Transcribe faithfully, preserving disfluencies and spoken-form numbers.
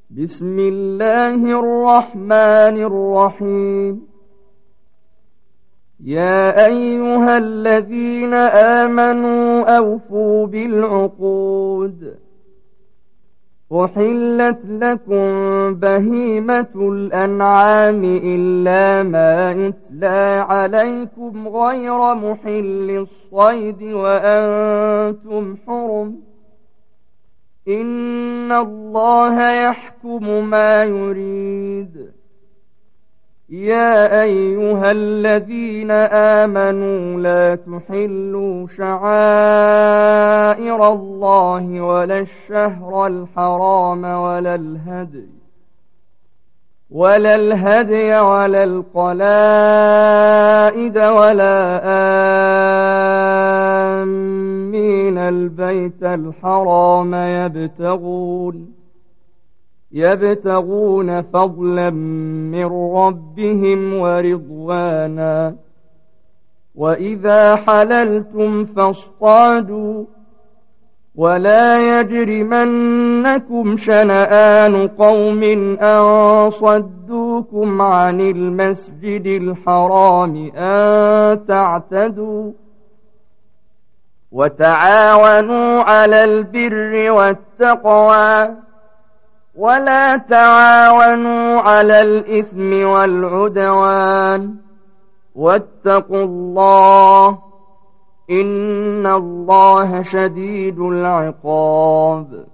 بسم الله الرحمن الرحيم. يا أيها الذين آمنوا أوفوا بالعقود. أحلت لكم بهيمة الأنعام إلا ما يتلى عليكم غير محل الصيد وأنتم حرم. إن الله يحكم ما يريد. يا أيها الذين آمنوا لا تحلوا شعائر الله ولا الشهر الحرام ولا الهدي ولا الهدي ولا القلائد ولا آمين البيت الحرام يبتغون يبتغون فضلا من ربهم ورضوانا. وإذا حللتم فاصطادوا ولا يجرمنكم شنآن قوم أن صدوكم عن المسجد الحرام أن تعتدوا. وتعاونوا على البر والتقوى ولا تعاونوا على الإثم والعدوان. واتقوا الله إن الله شديد العقاب.